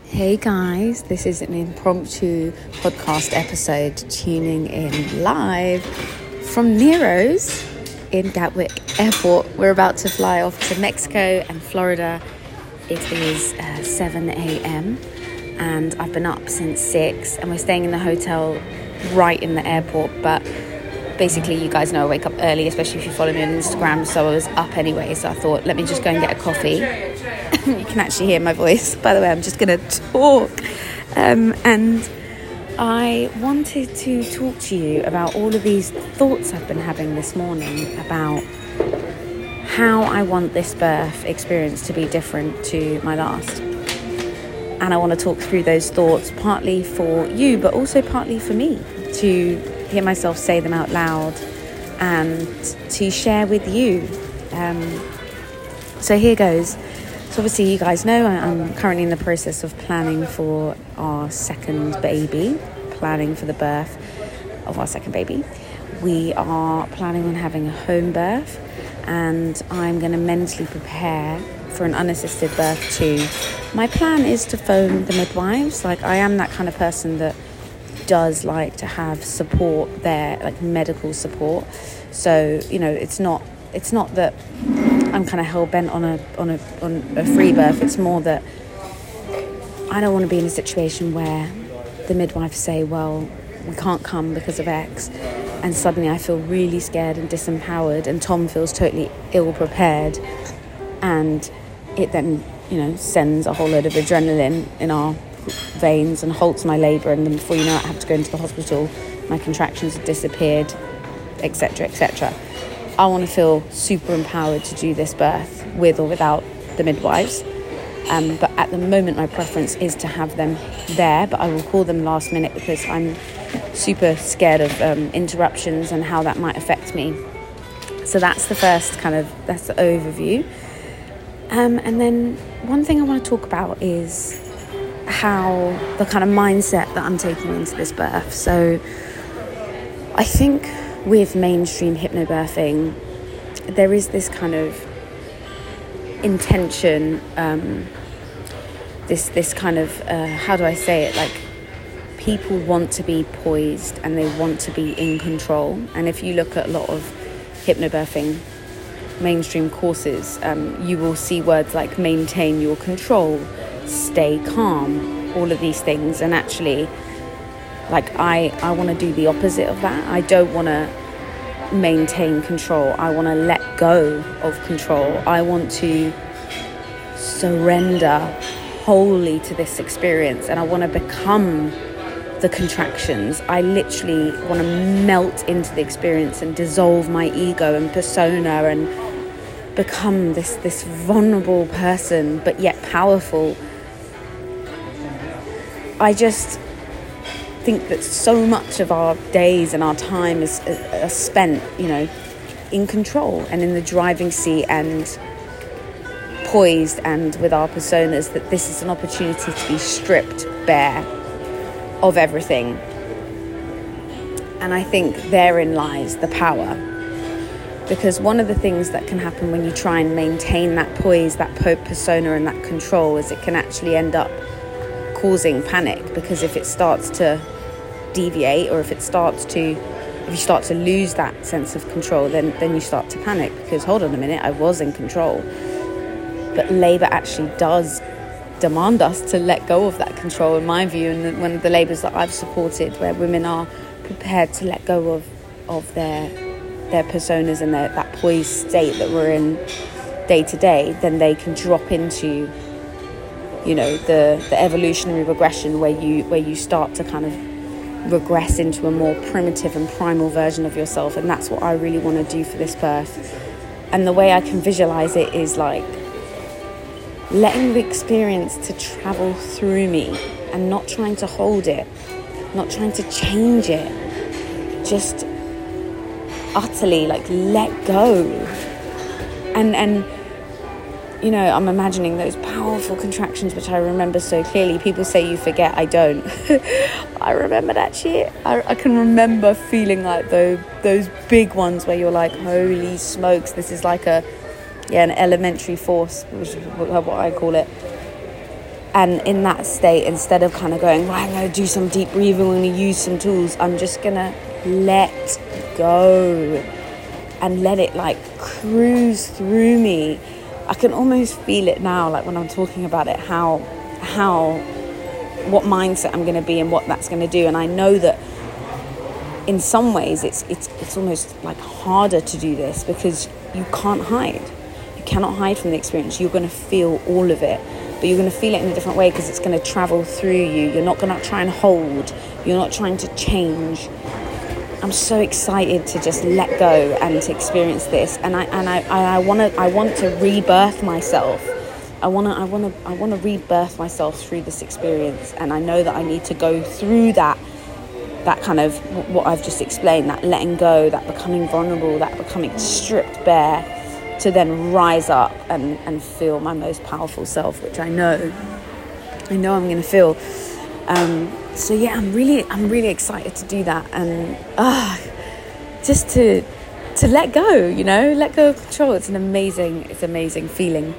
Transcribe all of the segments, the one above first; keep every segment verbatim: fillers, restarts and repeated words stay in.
Hey guys, this is an impromptu podcast episode tuning in live from Nero's in Gatwick Airport. We're about to fly off to Mexico and Florida. It is uh, seven a.m. and I've been up since six and we're staying in the hotel right in the airport, but basically you guys know I wake up early, especially if you follow me on Instagram, so I was up anyway, so I thought let me just go and get a coffee. You can actually hear my voice, by the way. I'm just going to talk um, and I wanted to talk to you about all of these thoughts I've been having this morning about how I want this birth experience to be different to my last. And I want to talk through those thoughts partly for you, but also partly for me, to hear myself say them out loud and to share with you. Um, so here goes. So obviously you guys know I'm currently in the process of planning for our second baby, planning for the birth of our second baby. We are planning on having a home birth, and I'm going to mentally prepare for an unassisted birth too. My plan is to phone the midwives. Like, I am that kind of person that does like to have support there, like medical support. So, you know, it's not it's not that I'm kind of hell-bent on a on a on a free birth. It's more that I don't want to be in a situation where the midwives say, well, we can't come because of X, and suddenly I feel really scared and disempowered, and Tom feels totally ill-prepared, and it then, you know, sends a whole load of adrenaline in our veins and halts my labour, and then before you know it, I have to go into the hospital, my contractions have disappeared, etc, etc. I want to feel super empowered to do this birth with or without the midwives. Um, but at the moment, my preference is to have them there, but I will call them last minute because I'm super scared of um, interruptions and how that might affect me. So that's the first kind of, that's the overview. Um, and then one thing I want to talk about is how the kind of mindset that I'm taking into this birth. So I think with mainstream hypnobirthing, there is this kind of intention, um, this this kind of, uh, how do I say it, like people want to be poised and they want to be in control. And if you look at a lot of hypnobirthing mainstream courses, um, you will see words like maintain your control, stay calm, all of these things. And actually, like I, I want to do the opposite of that. I don't want to maintain control. I want to let go of control. I want to surrender wholly to this experience, and I want to become the contractions. I literally want to melt into the experience and dissolve my ego and persona and become this, this vulnerable person, but yet powerful. I just think that so much of our days and our time is, is spent, you know, in control and in the driving seat and poised and with our personas, that this is an opportunity to be stripped bare of everything. And I think therein lies the power, because one of the things that can happen when you try and maintain that poise, that persona and that control, is it can actually end up causing panic, because if it starts to deviate, or if it starts to if you start to lose that sense of control, then then you start to panic, because hold on a minute, I was in control. But labour actually does demand us to let go of that control, in my view. And one of the labours that I've supported, where women are prepared to let go of of their their personas and their, that poised state that we're in day to day, then they can drop into, you know, the, the evolutionary regression where you where you start to kind of regress into a more primitive and primal version of yourself. And that's what I really want to do for this birth. And the way I can visualize it is like letting the experience to travel through me and not trying to hold it, not trying to change it, just utterly like let go. And and you know, I'm imagining those powerful contractions, which I remember so clearly. People say you forget. I don't. I remember that shit. I, I can remember feeling like those, those big ones where you're like, holy smokes, this is like a, yeah, an elementary force, which is what I call it. And in that state, instead of kind of going, right, I'm going to do some deep breathing, I'm going to use some tools, I'm just going to let go and let it like cruise through me. I can almost feel it now, like when I'm talking about it, how, how, what mindset I'm going to be and what that's going to do. And I know that in some ways it's, it's, it's almost like harder to do this because you can't hide. You cannot hide from the experience. You're going to feel all of it. But you're going to feel it in a different way because it's going to travel through you. You're not going to try and hold. You're not trying to change. I'm so excited to just let go and to experience this. And I and I I want to I want to rebirth myself. I want to I want to I want to rebirth myself through this experience. And I know that I need to go through that that kind of what I've just explained, that letting go, that becoming vulnerable, that becoming stripped bare, to then rise up and, and feel my most powerful self, which I know, I know I'm going to feel. Um, so yeah, I'm really, I'm really excited to do that, and uh, just to to let go, you know, let go of control. It's an amazing, it's an amazing feeling.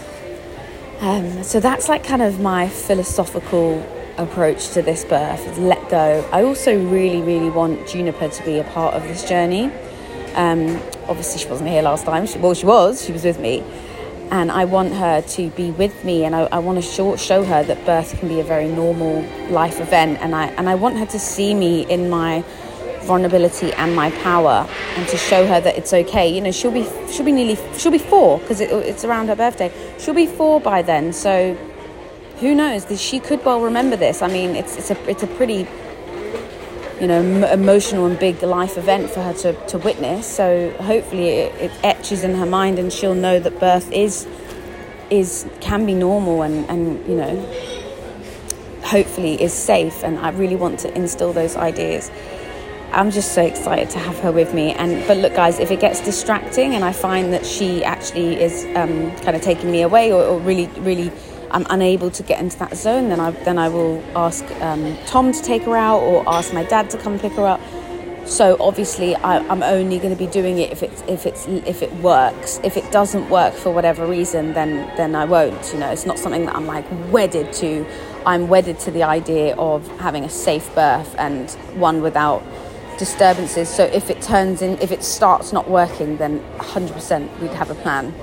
Um, so that's like kind of my philosophical approach to this birth, is let go. I also really, really want Juniper to be a part of this journey. Um, obviously she wasn't here last time. She, well, she was, she was with me. And I want her to be with me, and I, I want to show, show her that birth can be a very normal life event. And I, and I want her to see me in my vulnerability and my power, and to show her that it's okay. You know, she'll be, she'll be nearly, she'll be four because it, it's around her birthday. She'll be four by then. So who knows? She could well remember this. I mean, it's, it's a, it's a pretty, you know, m- emotional and big life event for her to, to witness. So hopefully it, it etches in her mind, and she'll know that birth is is can be normal, and, and you know, hopefully is safe. And I really want to instill those ideas. I'm just so excited to have her with me. And but look, guys, if it gets distracting and I find that she actually is um, kind of taking me away, or, or really, really I'm unable to get into that zone, then I then I will ask um, Tom to take her out, or ask my dad to come pick her up. So obviously I, I'm only going to be doing it if it's if it's if it works. If it doesn't work for whatever reason, then then I won't. You know, it's not something that I'm like wedded to. I'm wedded to the idea of having a safe birth, and one without disturbances. So if it turns in, if it starts not working, then one hundred percent we'd have a plan.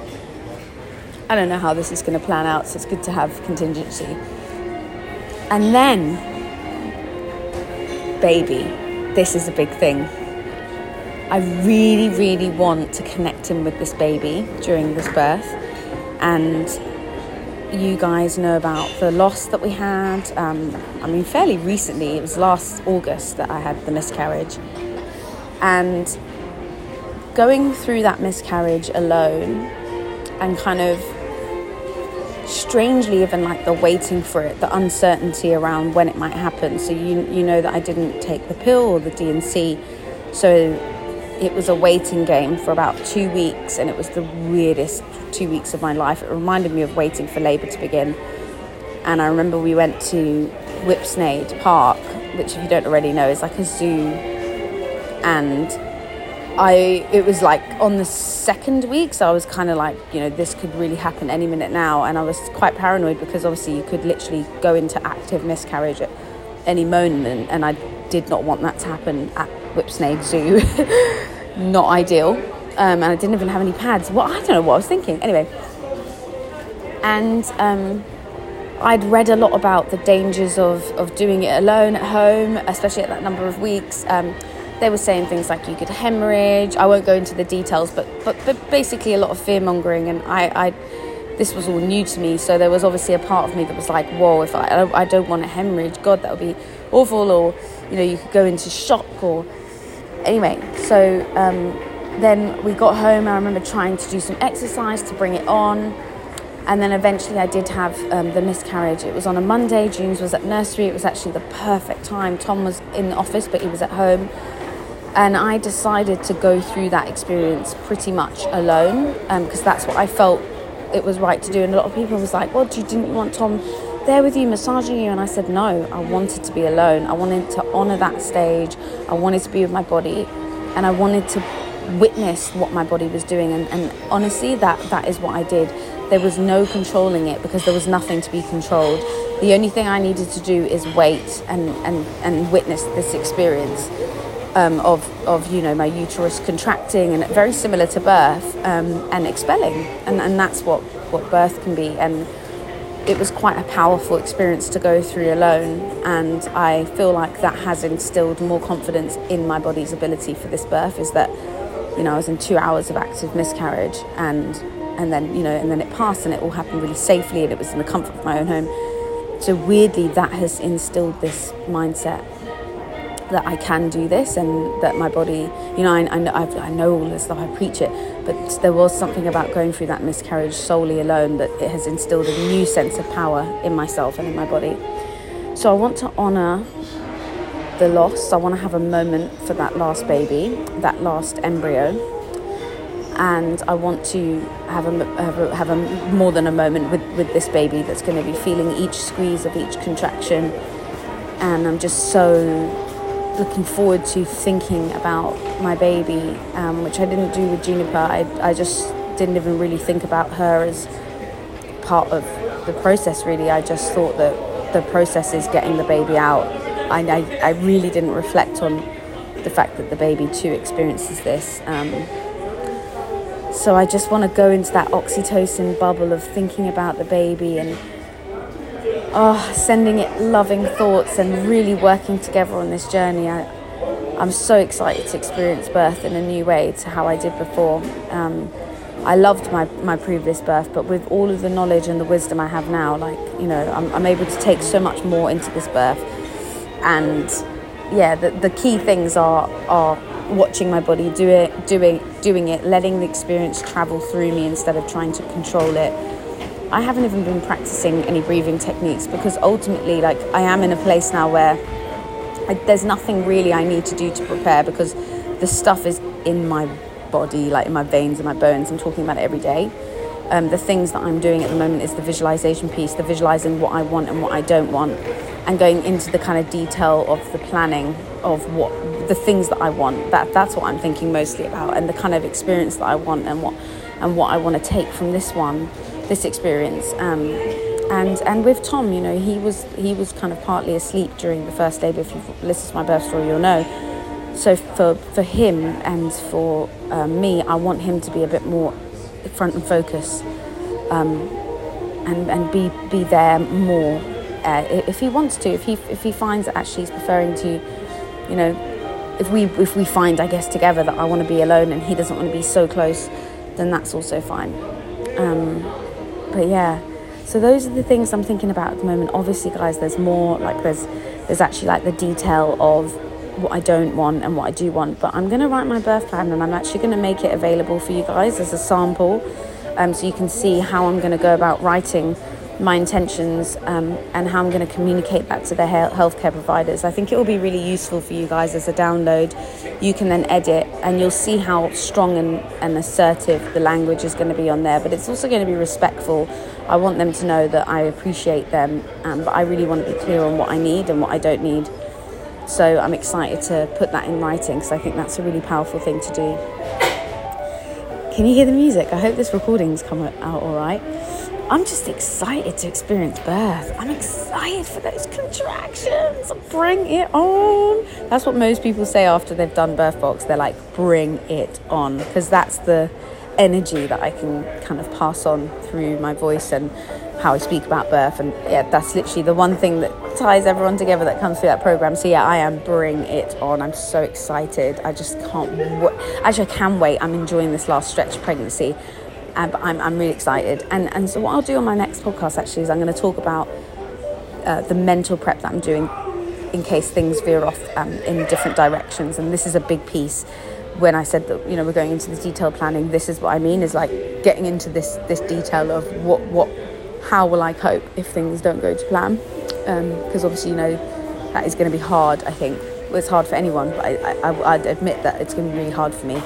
I don't know how this is going to plan out, so it's good to have contingency. And then, baby, this is a big thing. I really, really want to connect in with this baby during this birth. And you guys know about the loss that we had. Um, I mean, fairly recently, it was last August that I had the miscarriage. And going through that miscarriage alone, and kind of strangely even like the waiting for it, the uncertainty around when it might happen. So you you know that I didn't take the pill or the D and C, so it was a waiting game for about two weeks, and it was the weirdest two weeks of my life. It reminded me of waiting for labour to begin. And I remember we went to Whipsnade Park, which, if you don't already know, is like a zoo, and I it was like on the second week, so I was kind of like, you know, this could really happen any minute now. And I was quite paranoid because obviously you could literally go into active miscarriage at any moment, and I did not want that to happen at Whipsnade Zoo. Not ideal. Um, and I didn't even have any pads. Well, I don't know what I was thinking. Anyway, and um, I'd read a lot about the dangers of, of doing it alone at home, especially at that number of weeks. Um, They were saying things like you could hemorrhage. I won't go into the details, but but, but basically a lot of fear mongering. And I, I, this was all new to me. So there was obviously a part of me that was like, whoa, if I, I don't, I don't want to hemorrhage, God, that would be awful. Or, you know, you could go into shock. Or anyway, so um, then we got home. I remember trying to do some exercise to bring it on. And then eventually I did have um, the miscarriage. It was on a Monday. Junes was at nursery. It was actually the perfect time. Tom was in the office, but he was at home. And I decided to go through that experience pretty much alone, because um, that's what I felt it was right to do. And a lot of people was like, well, do you, didn't you want Tom there with you, massaging you? And I said, no, I wanted to be alone. I wanted to honour that stage. I wanted to be with my body, and I wanted to witness what my body was doing. And, and honestly, that that is what I did. there was no controlling it because there was nothing to be controlled. The only thing I needed to do is wait and, and, and witness this experience um, of, of, you know, my uterus contracting, and very similar to birth, um, and expelling. And, and that's what, what birth can be. And it was quite a powerful experience to go through alone. And I feel like that has instilled more confidence in my body's ability for this birth, is that, you know, I was in two hours of active miscarriage, and and then, you know, and then it passed, and it all happened really safely, and it was in the comfort of my own home. So weirdly, that has instilled this mindset that I can do this, and that my body, you know, I, I, know, I've, I know all this stuff, I preach it, but there was something about going through that miscarriage solely alone that it has instilled a new sense of power in myself and in my body. So I want to honour the loss. I want to have a moment for that last baby, that last embryo. And I want to have a, have a, have a more than a moment with, with this baby that's going to be feeling each squeeze of each contraction. And I'm just so looking forward to thinking about my baby, um, which I didn't do with Juniper. I, I just didn't even really think about her as part of the process, really. I just thought that the process is getting the baby out. I, I, I really didn't reflect on the fact that the baby too experiences this. Um, So I just want to go into that oxytocin bubble of thinking about the baby and oh, sending it loving thoughts and really working together on this journey. I, I'm so excited to experience birth in a new way to how I did before. Um, I loved my, my previous birth, but with all of the knowledge and the wisdom I have now, like, you know, I'm, I'm able to take so much more into this birth. And yeah, the, the key things are are watching my body do it, doing doing it, letting the experience travel through me instead of trying to control it. I haven't even been practicing any breathing techniques because ultimately, like, I am in a place now where I, there's nothing really I need to do to prepare, because the stuff is in my body, like in my veins and my bones. I'm talking about it every day. Um, the things that I'm doing at the moment is the visualization piece, the visualizing what I want and what I don't want, and going into the kind of detail of the planning of what the things that I want. That that's what I'm thinking mostly about, and the kind of experience that I want, and what and what I want to take from this one, this experience. Um, and and with Tom, you know, he was he was kind of partly asleep during the first day. But if you've listened to my birth story, you'll know. So for for him and for uh, me, I want him to be a bit more front and focus, um, and and be be there more uh, if he wants to. If he if he finds that actually he's preferring to, you know, if we if we find, I guess, together that I want to be alone and he doesn't want to be so close, then that's also fine. Um, but yeah, so those are the things I'm thinking about at the moment. Obviously, guys, there's more. Like there's there's actually like the detail of what I don't want and what I do want, but I'm going to write my birth plan, and I'm actually going to make it available for you guys as a sample, um, so you can see how I'm going to go about writing my intentions, um, and how I'm going to communicate that to the he- healthcare providers. I think it will be really useful for you guys as a download. You can then edit, and you'll see how strong and, and assertive the language is going to be on there, but it's also going to be respectful. I want them to know that I appreciate them, um, but I really want to be clear on what I need and what I don't need. So I'm excited to put that in writing, because I think that's a really powerful thing to do. Can you hear the music? I hope this recording's come out all right. I'm just excited to experience birth. I'm excited for those contractions. Bring it on. That's what most people say after they've done birth box. They're like, bring it on, because that's the energy that I can kind of pass on through my voice and how I speak about birth. And yeah, that's literally the one thing that ties everyone together that comes through that program. So yeah, I am bring it on. I'm so excited. I just can't wait. Actually, I can wait. I'm enjoying this last stretch of pregnancy, uh, but I'm I'm really excited. And and so what I'll do on my next podcast actually is I'm going to talk about uh, the mental prep that I'm doing in case things veer off um, in different directions. And this is a big piece. When I said that, you know, we're going into the detailed planning, this is what I mean, is like getting into this this detail of what what how will I cope if things don't go to plan, because um, obviously, you know, that is going to be hard. I think well, it's hard for anyone, but I, I, I'd admit that it's going to be really hard for me.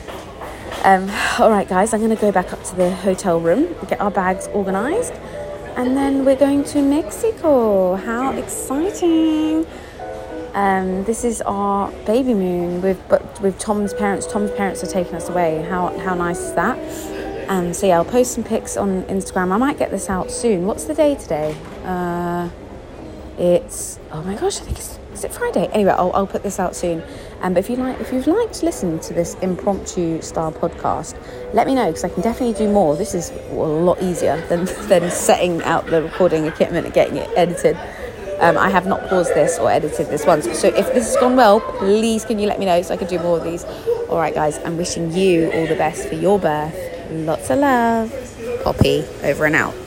Um, all right, guys, I'm going to go back up to the hotel room, get our bags organised, and then we're going to Mexico. How exciting! Um, this is our baby moon with but with Tom's parents. Tom's parents are taking us away. How how nice is that? Um, so yeah, I'll post some pics on Instagram. I might get this out soon. What's the day today? Uh, it's oh my gosh, I think it's is it Friday? Anyway, I'll I'll put this out soon. Um, but if you like, if you've liked to listen to this impromptu style podcast, let me know, because I can definitely do more. This is a lot easier than than setting out the recording equipment and getting it edited. Um, I have not paused this or edited this once. So if this has gone well, please can you let me know so I can do more of these. All right, guys, I'm wishing you all the best for your birth. Lots of love. Poppy, over and out.